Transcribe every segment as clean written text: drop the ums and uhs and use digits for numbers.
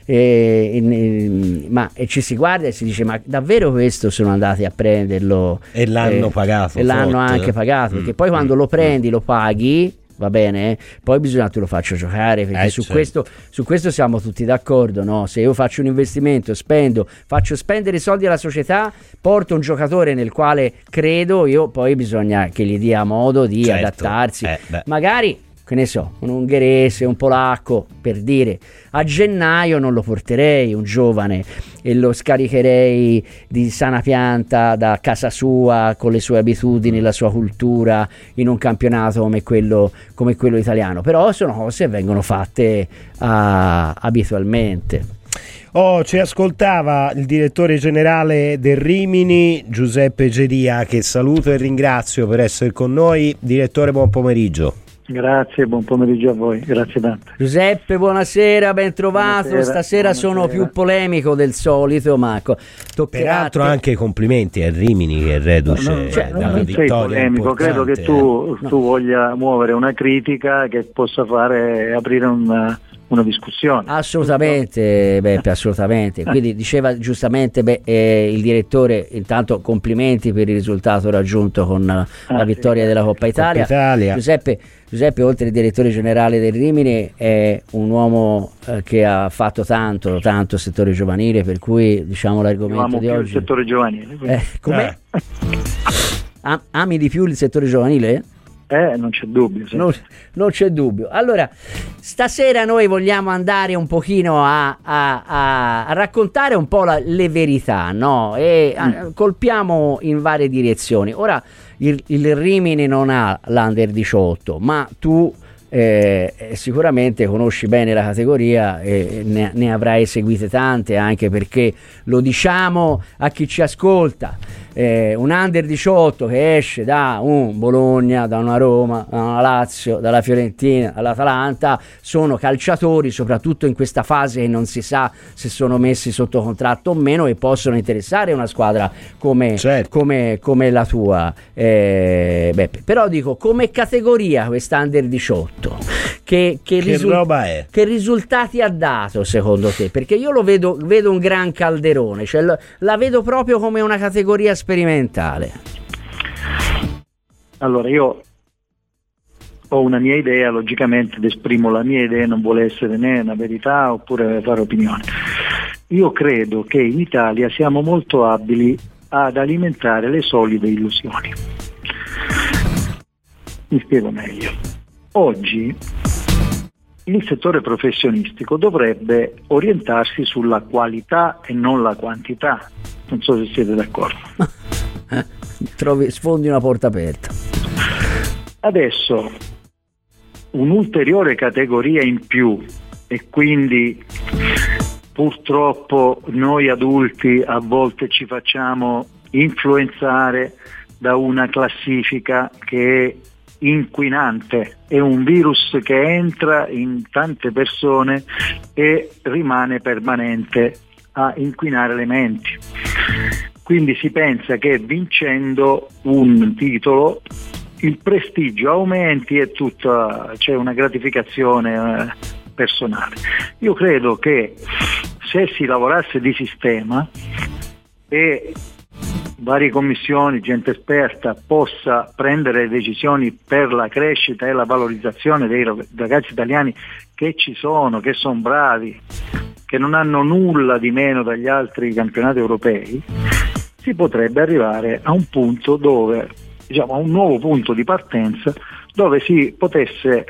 ma ci si guarda e si dice: ma davvero questo sono andati a prenderlo e l'hanno pagato, e l'hanno anche pagato, perché poi quando lo prendi lo paghi, va bene, poi bisogna che tu lo faccia giocare, perché su questo siamo tutti d'accordo, no? Se io faccio un investimento, faccio spendere soldi alla società, porto un giocatore nel quale credo, io poi bisogna che gli dia modo di adattarsi, magari, che ne so, un ungherese, un polacco, per dire, a gennaio non lo porterei un giovane e lo scaricherei di sana pianta da casa sua, con le sue abitudini, la sua cultura, in un campionato come quello italiano. Però sono cose che vengono fatte abitualmente. Ci ascoltava il direttore generale del Rimini, Giuseppe Geria, che saluto e ringrazio per essere con noi. Direttore, buon pomeriggio. Grazie, buon pomeriggio a voi, grazie tanto. Giuseppe, buonasera, ben trovato. Stasera buonasera. Sono più polemico del solito, ma peraltro anche complimenti a Rimini, che è reduce dalla non vittoria. Sei polemico, importante. credo che tu voglia muovere una critica che possa aprire una discussione. Assolutamente, Beppe, assolutamente. Quindi diceva giustamente il direttore, intanto complimenti per il risultato raggiunto con la vittoria della Coppa Italia. Giuseppe, oltre al direttore generale del Rimini, è un uomo che ha fatto tanto settore giovanile, per cui diciamo l'argomento di oggi. Il settore giovanile. Com'è? Ami di più il settore giovanile? Non c'è dubbio. Sì. Non c'è dubbio. Allora, stasera noi vogliamo andare un pochino a raccontare un po' le verità, no? E colpiamo in varie direzioni. Ora, il Rimini non ha l'Under 18, ma tu sicuramente conosci bene la categoria e ne avrai seguite tante, anche perché lo diciamo a chi ci ascolta. Un Under 18 che esce da un Bologna, da una Roma, da una Lazio, dalla Fiorentina, dall'Atalanta, sono calciatori, soprattutto in questa fase che non si sa se sono messi sotto contratto o meno, e possono interessare una squadra come la tua. Però dico, come categoria questa Under 18 che roba è? Che risultati ha dato secondo te? Perché io lo vedo un gran calderone, cioè la vedo proprio come una categoria sperimentale. Allora, io ho una mia idea, logicamente, ed esprimo la mia idea, non vuole essere né una verità oppure fare opinione. Io credo che in Italia siamo molto abili ad alimentare le solide illusioni. Mi spiego meglio. Oggi il settore professionistico dovrebbe orientarsi sulla qualità e non la quantità. Non so se siete d'accordo. Sfondi una porta aperta. Adesso un'ulteriore categoria in più, e quindi purtroppo noi adulti a volte ci facciamo influenzare da una classifica che è inquinante, è un virus che entra in tante persone e rimane permanente a inquinare le menti. Quindi si pensa che vincendo un titolo il prestigio aumenti e c'è una gratificazione personale. Io credo che se si lavorasse di sistema e varie commissioni, gente esperta possa prendere decisioni per la crescita e la valorizzazione dei ragazzi italiani che ci sono, che sono bravi, che non hanno nulla di meno dagli altri campionati europei, si potrebbe arrivare a un punto dove, a un nuovo punto di partenza, dove si potesse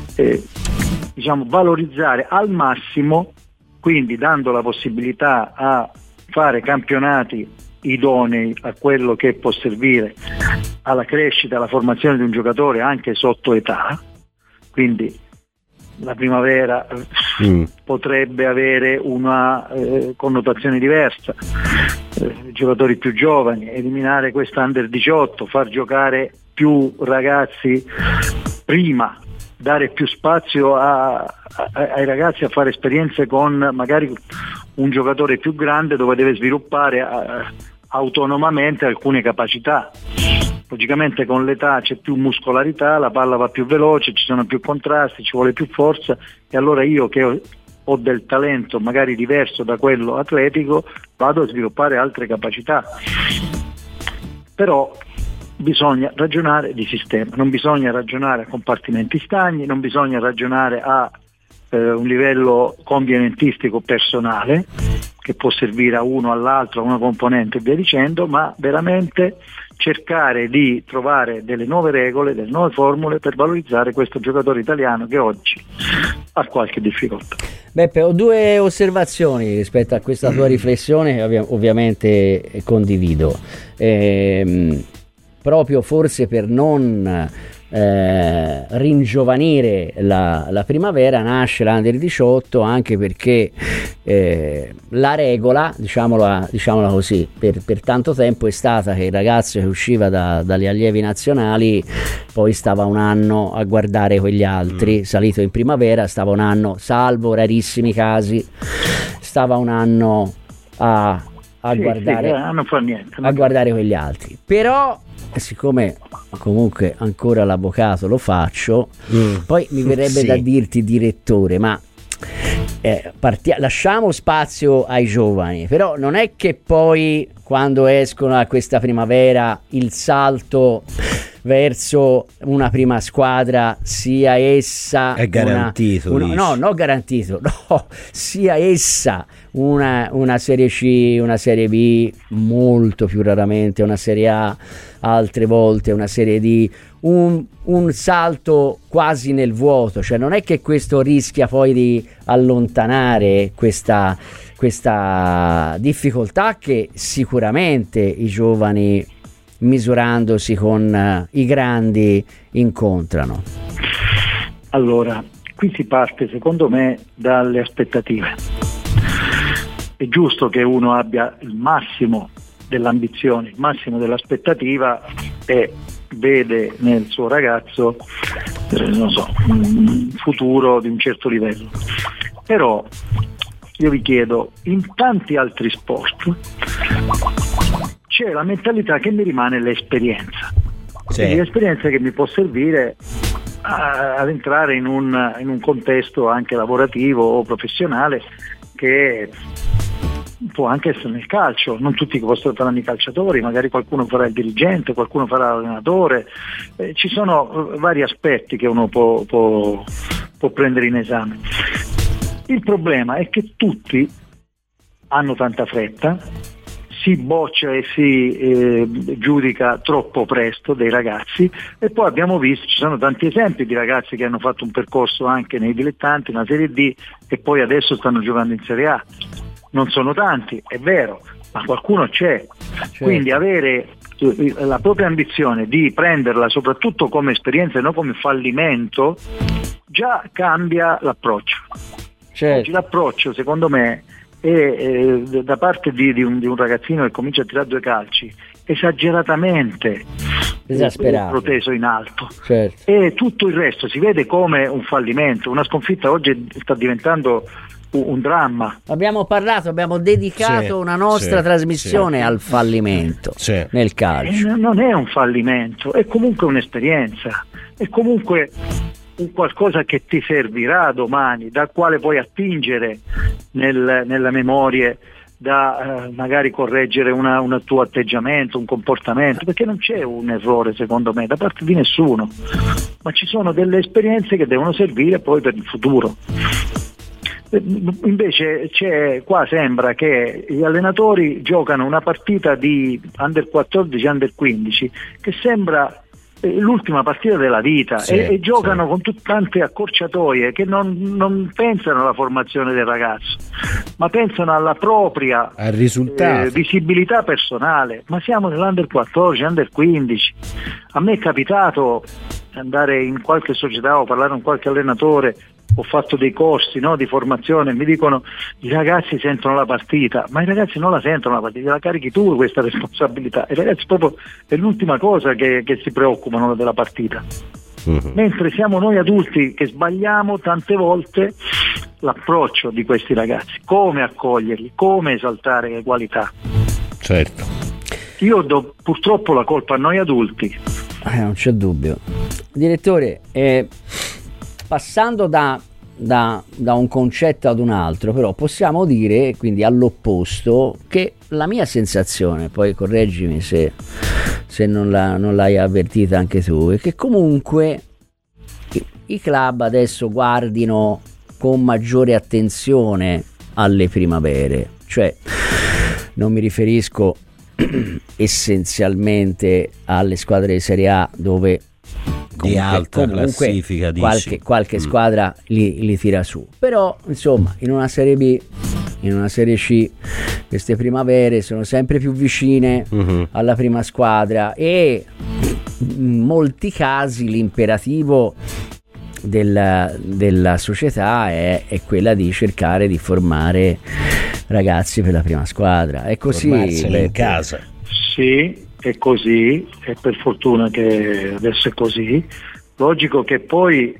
valorizzare al massimo, quindi dando la possibilità a fare campionati idonei a quello che può servire alla crescita, alla formazione di un giocatore anche sotto età. Quindi la primavera potrebbe avere una connotazione diversa, giocatori più giovani, eliminare questa Under 18, far giocare più ragazzi prima, dare più spazio ai ragazzi a fare esperienze con magari un giocatore più grande dove deve sviluppare autonomamente alcune capacità. Logicamente con l'età c'è più muscolarità, la palla va più veloce, ci sono più contrasti, ci vuole più forza, e allora io che ho del talento magari diverso da quello atletico, vado a sviluppare altre capacità. Però bisogna ragionare di sistema, non bisogna ragionare a compartimenti stagni, non bisogna ragionare a un livello convenientistico personale che può servire a uno, all'altro, a una componente e via dicendo, ma veramente cercare di trovare delle nuove regole, delle nuove formule per valorizzare questo giocatore italiano che oggi ha qualche difficoltà. Beppe, ho due osservazioni rispetto a questa tua riflessione che ovviamente condivido. Proprio forse per non ringiovanire la primavera nasce l'Under 18, anche perché la regola, diciamola così, per tanto tempo è stata che il ragazzo che usciva dalle allievi nazionali poi stava un anno a guardare quegli altri, salito in primavera stava un anno, salvo rarissimi casi, stava un anno a guardare, non fa niente, a guardare quegli altri. Però siccome comunque ancora l'avvocato lo faccio, poi mi verrebbe da dirti, direttore, ma lasciamo spazio ai giovani, però non è che poi quando escono a questa primavera il salto verso una prima squadra sia essa è garantito, sia essa una Serie C, una Serie B, molto più raramente una Serie A, altre volte una Serie D, un salto quasi nel vuoto, cioè non è che questo rischia poi di allontanare questa difficoltà che sicuramente i giovani, misurandosi con i grandi, incontrano. Allora, qui si parte secondo me dalle aspettative. È giusto che uno abbia il massimo dell'ambizione, il massimo dell'aspettativa e vede nel suo ragazzo un futuro di un certo livello. Però io vi chiedo, in tanti altri sport c'è la mentalità che mi rimane l'esperienza. Quindi l'esperienza che mi può servire ad entrare in un contesto anche lavorativo o professionale, che può anche essere nel calcio. Non tutti faranno i calciatori, magari qualcuno farà il dirigente, qualcuno farà l'allenatore, ci sono vari aspetti che uno può prendere in esame. Il problema è che tutti hanno tanta fretta, si boccia e si giudica troppo presto dei ragazzi, e poi abbiamo visto, ci sono tanti esempi di ragazzi che hanno fatto un percorso anche nei dilettanti, una Serie D, e poi adesso stanno giocando in Serie A. Non sono tanti, è vero, ma qualcuno c'è. Certo. Quindi avere la propria ambizione di prenderla soprattutto come esperienza e non come fallimento già cambia l'approccio. Certo. Oggi l'approccio, secondo me, è da parte di un ragazzino che comincia a tirare due calci esageratamente esasperato, proteso in alto. Certo. E tutto il resto si vede come un fallimento. Una sconfitta oggi sta diventando un dramma. Abbiamo dedicato una nostra trasmissione al fallimento nel calcio. Non è un fallimento, è comunque un'esperienza, è comunque un qualcosa che ti servirà domani, da quale puoi attingere nella memoria, da magari correggere un tuo atteggiamento, un comportamento, perché non c'è un errore, secondo me, da parte di nessuno, ma ci sono delle esperienze che devono servire poi per il futuro. Invece qua sembra che gli allenatori giocano una partita di Under 14, Under 15 che sembra l'ultima partita della vita, e giocano con tante accorciatoie che non pensano alla formazione del ragazzo, ma pensano alla propria visibilità personale. Ma siamo nell'Under 14, Under 15. A me è capitato andare in qualche società o parlare con qualche allenatore, ho fatto dei corsi di formazione, mi dicono i ragazzi sentono la partita, ma i ragazzi non la sentono la partita, la carichi tu questa responsabilità. I ragazzi proprio è l'ultima cosa che si preoccupano della partita. Mentre siamo noi adulti che sbagliamo tante volte l'approccio di questi ragazzi, come accoglierli, come esaltare le qualità. Certo. Io do purtroppo la colpa a noi adulti. Non c'è dubbio. Direttore, passando da da un concetto ad un altro, però possiamo dire, quindi all'opposto, che la mia sensazione, poi correggimi se non l'hai avvertita anche tu, è che comunque i club adesso guardino con maggiore attenzione alle primavere, cioè non mi riferisco essenzialmente alle squadre di Serie A dove di alta classifica qualche squadra li tira su, però insomma in una Serie B, in una Serie C, queste primavere sono sempre più vicine alla prima squadra e in molti casi l'imperativo della società è quella di cercare di formare ragazzi per la prima squadra. È così in casa. Sì, è così, e per fortuna che adesso è così. Logico che poi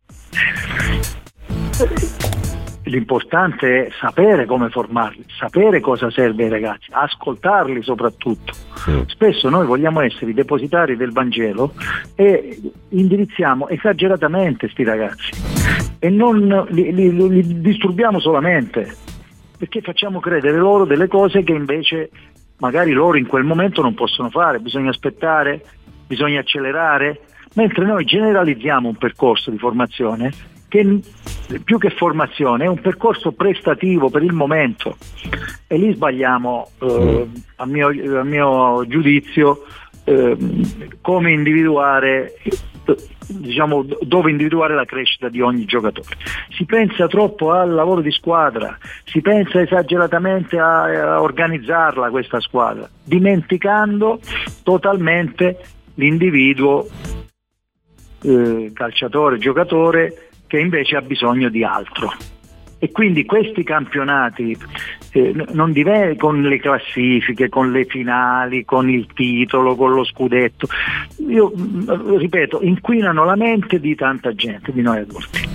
l'importante è sapere come formarli, sapere cosa serve ai ragazzi, ascoltarli soprattutto. Spesso noi vogliamo essere i depositari del Vangelo e indirizziamo esageratamente sti ragazzi e non li disturbiamo solamente, perché facciamo credere loro delle cose che invece magari loro in quel momento non possono fare. Bisogna aspettare, bisogna accelerare, mentre noi generalizziamo un percorso di formazione che più che formazione è un percorso prestativo per il momento, e lì sbagliamo a mio giudizio come individuare, diciamo, dove individuare la crescita di ogni giocatore. Si pensa troppo al lavoro di squadra, si pensa esageratamente a organizzarla questa squadra, dimenticando totalmente l'individuo calciatore, giocatore, che invece ha bisogno di altro. E quindi questi campionati non con le classifiche, con le finali, con il titolo, con lo scudetto, io ripeto, inquinano la mente di tanta gente, di noi adulti.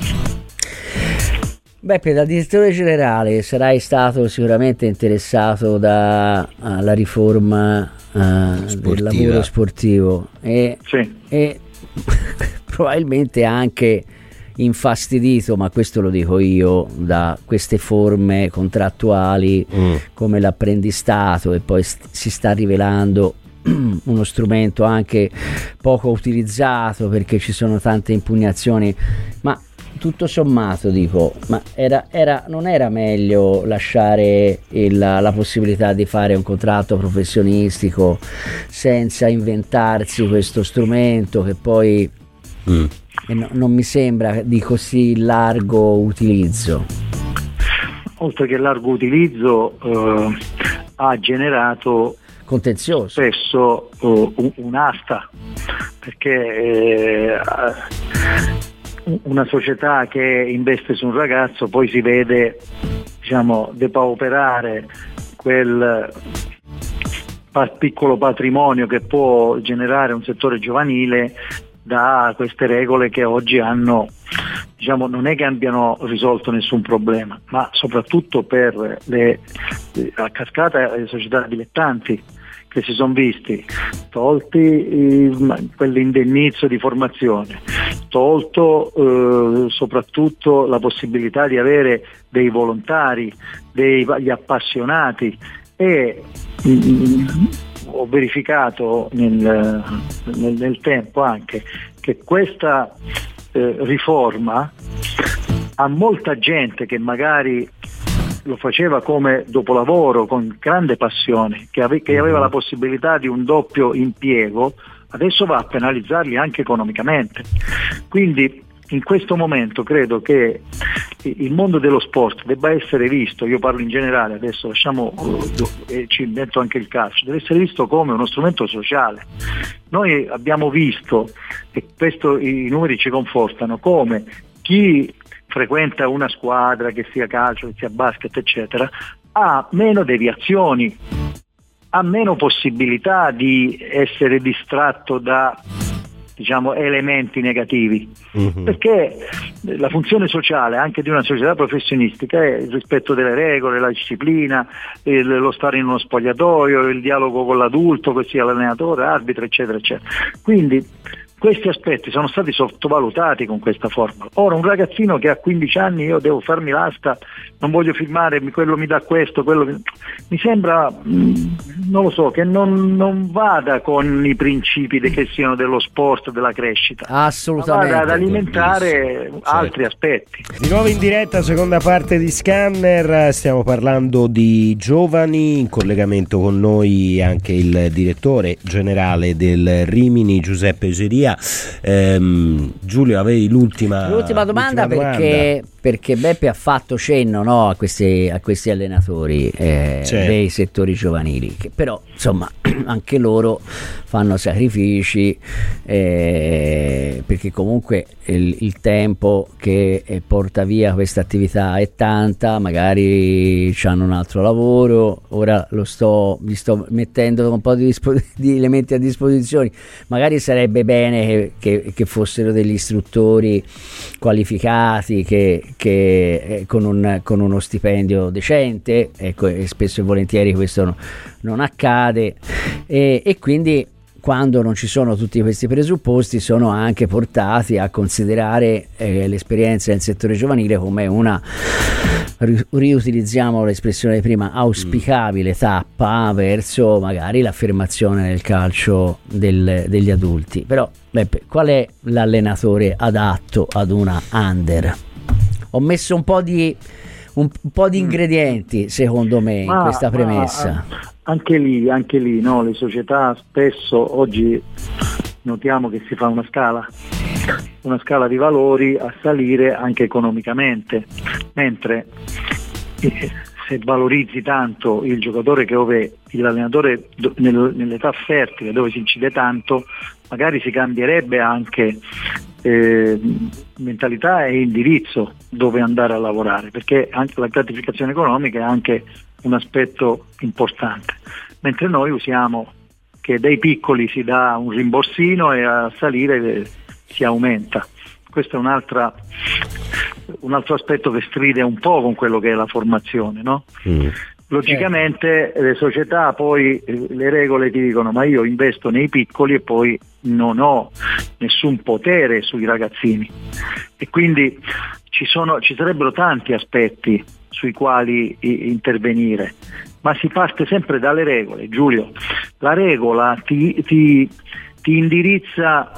Beppe, da direttore generale sarai stato sicuramente interessato dalla riforma del lavoro sportivo e probabilmente anche infastidito, ma questo lo dico io, da queste forme contrattuali come l'apprendistato, e poi si sta rivelando uno strumento anche poco utilizzato perché ci sono tante impugnazioni. Ma tutto sommato dico, ma non era meglio lasciare la possibilità di fare un contratto professionistico senza inventarsi questo strumento che poi non mi sembra di così largo utilizzo? Oltre che largo utilizzo ha generato contenzioso, spesso un'asta, perché una società che investe su un ragazzo poi si vede, diciamo, depauperare quel piccolo patrimonio che può generare un settore giovanile da queste regole che oggi hanno, diciamo, non è che abbiano risolto nessun problema, ma soprattutto per a cascata le società dilettanti che si sono visti tolti quell'indennizzo di formazione, tolto soprattutto la possibilità di avere dei volontari, degli appassionati, e ho verificato nel tempo anche che questa riforma a molta gente che magari lo faceva come dopolavoro con grande passione, che aveva la possibilità di un doppio impiego, adesso va a penalizzarli anche economicamente. Quindi in questo momento credo che il mondo dello sport debba essere visto, io parlo in generale, adesso lasciamo e ci invento anche il calcio, deve essere visto come uno strumento sociale. Noi abbiamo visto, e questo i numeri ci confortano, come chi frequenta una squadra, che sia calcio, che sia basket, eccetera, ha meno deviazioni, ha meno possibilità di essere distratto da, diciamo, elementi negativi, perché la funzione sociale anche di una società professionistica è il rispetto delle regole, la disciplina, lo stare in uno spogliatoio, il dialogo con l'adulto, che sia l'allenatore, arbitro, eccetera, eccetera. Quindi questi aspetti sono stati sottovalutati con questa formula. Ora un ragazzino che ha 15 anni, io devo farmi l'asta, non voglio firmare, quello mi dà questo, mi sembra, non lo so, che non vada con i principi che siano dello sport, della crescita. Assolutamente. Ma vada ad alimentare altri aspetti. Di nuovo in diretta, seconda parte di Scanner, stiamo parlando di giovani, in collegamento con noi anche il direttore generale del Rimini, Giuseppe Geria. Giulio, avevi l'ultima domanda perché Beppe ha fatto cenno, no, a questi allenatori dei settori giovanili, che però insomma anche loro fanno sacrifici, perché comunque il tempo che porta via questa attività è tanta, magari hanno un altro lavoro. Ora vi sto mettendo un po' di elementi a disposizione. Magari sarebbe bene che fossero degli istruttori qualificati che con uno stipendio decente, ecco, e spesso e volentieri questo non accade, e quindi quando non ci sono tutti questi presupposti sono anche portati a considerare l'esperienza del settore giovanile come una, riutilizziamo l'espressione di prima, auspicabile tappa verso magari l'affermazione del calcio degli adulti. Però Beppe, qual è l'allenatore adatto ad una under? Ho messo un po' di ingredienti, secondo me, in questa premessa. Anche lì, no? Le società spesso oggi notiamo che si fa una scala di valori a salire anche economicamente, mentre se valorizzi tanto il giocatore l'allenatore nell'età fertile, dove si incide tanto, magari si cambierebbe anche mentalità e indirizzo dove andare a lavorare, perché anche la gratificazione economica è anche un aspetto importante, mentre noi usiamo che dai piccoli si dà un rimborsino e a salire si aumenta. Questo è un altro aspetto che stride un po' con quello che è la formazione, no? Logicamente le società poi le regole ti dicono: ma io investo nei piccoli e poi non ho nessun potere sui ragazzini, e quindi ci sarebbero tanti aspetti sui quali intervenire, ma si parte sempre dalle regole, Giulio. La regola ti indirizza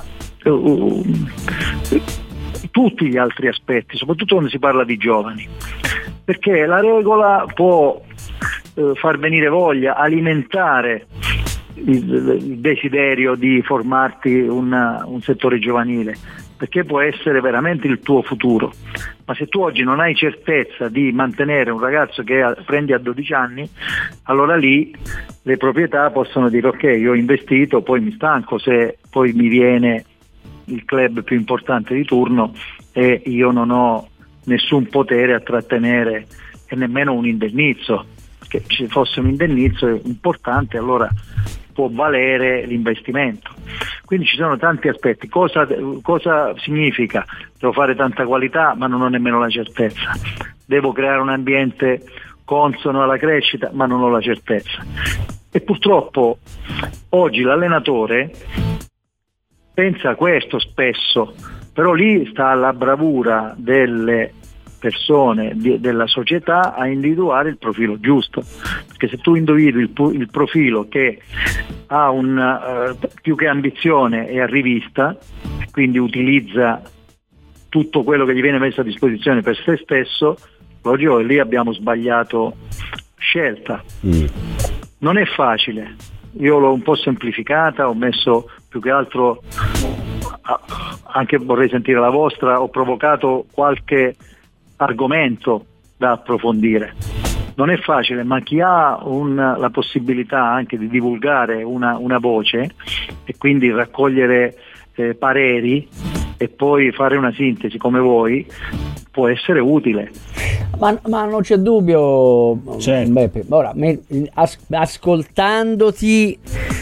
tutti gli altri aspetti, soprattutto quando si parla di giovani, perché la regola può far venire voglia, alimentare il desiderio di formarti un settore giovanile, perché può essere veramente il tuo futuro. Ma se tu oggi non hai certezza di mantenere un ragazzo che prendi a 12 anni, allora lì le proprietà possono dire: ok, io ho investito, poi mi stanco se poi mi viene il club più importante di turno e io non ho nessun potere a trattenere, e nemmeno un indennizzo. Che ci fosse un indennizzo importante, allora può valere l'investimento. Quindi ci sono tanti aspetti. Cosa significa? Devo fare tanta qualità ma non ho nemmeno la certezza. Devo creare un ambiente consono alla crescita ma non ho la certezza. E purtroppo oggi l'allenatore pensa a questo spesso, però lì sta la bravura delle persone, della società, a individuare il profilo giusto, perché se tu individui il profilo che ha più che ambizione è arrivista, quindi utilizza tutto quello che gli viene messo a disposizione per se stesso, logico che lì abbiamo sbagliato scelta. Non è facile, io l'ho un po' semplificata, ho messo più che altro, anche vorrei sentire la vostra, ho provocato qualche argomento da approfondire. Non è facile, ma chi ha la possibilità anche di divulgare una voce e quindi raccogliere pareri e poi fare una sintesi come voi, può essere utile. Ma non c'è dubbio, certo. Beppe. Ora, ascoltandoti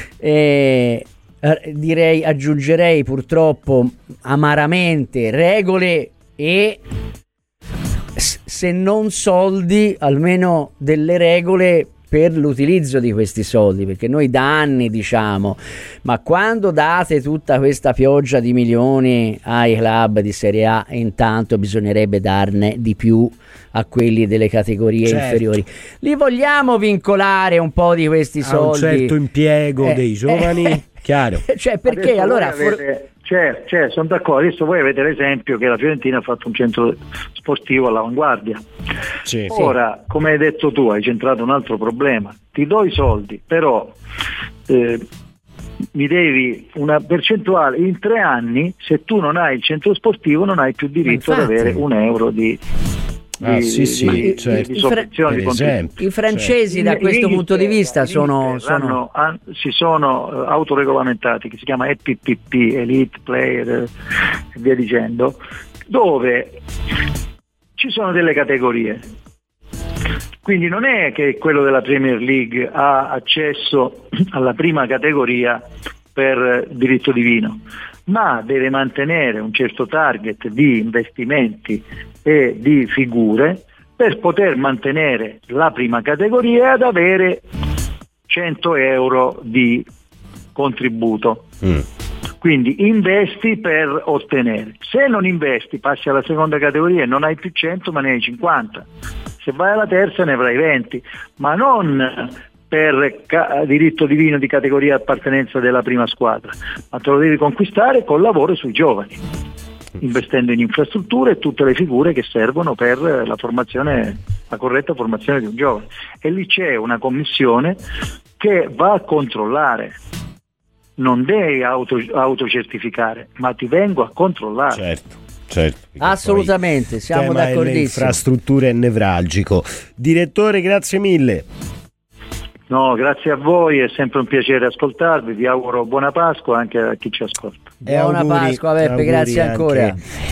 direi, aggiungerei purtroppo amaramente, regole e, se non soldi, almeno delle regole per l'utilizzo di questi soldi, perché noi da anni diciamo: ma quando date tutta questa pioggia di milioni ai club di Serie A, intanto bisognerebbe darne di più a quelli delle categorie inferiori. Li vogliamo vincolare un po' di questi soldi a un certo impiego dei giovani? Chiaro. Cioè, perché allora sono d'accordo. Adesso voi avete l'esempio che la Fiorentina ha fatto un centro sportivo all'avanguardia. Sì. Ora, come hai detto tu, hai centrato un altro problema. Ti do i soldi, però mi devi una percentuale in 3 anni. Se tu non hai il centro sportivo non hai più diritto ad avere €1 di sovvenzione, di contributo. I francesi da questo punto di vista si sono autoregolamentati, che si chiama EPPP, Elite Player e via dicendo, dove ci sono delle categorie. Quindi non è che quello della Premier League ha accesso alla prima categoria per diritto divino, ma deve mantenere un certo target di investimenti e di figure per poter mantenere la prima categoria e ad avere €100 di contributo. Quindi investi per ottenere. Se non investi, passi alla seconda categoria e non hai più 100 ma ne hai 50. Se vai alla terza ne avrai 20, ma non per diritto divino di categoria appartenenza della prima squadra, ma te lo devi conquistare col lavoro sui giovani, investendo in infrastrutture e tutte le figure che servono per la formazione, la corretta formazione di un giovane. E lì c'è una commissione che va a controllare. Non devi autocertificare, ma ti vengo a controllare. Certo, assolutamente, siamo d'accordissimo. Le infrastrutture è nevralgico. Direttore, grazie mille. No, grazie a voi, è sempre un piacere ascoltarvi, vi auguro buona Pasqua anche a chi ci ascolta. Buona Pasqua Beppe, grazie ancora.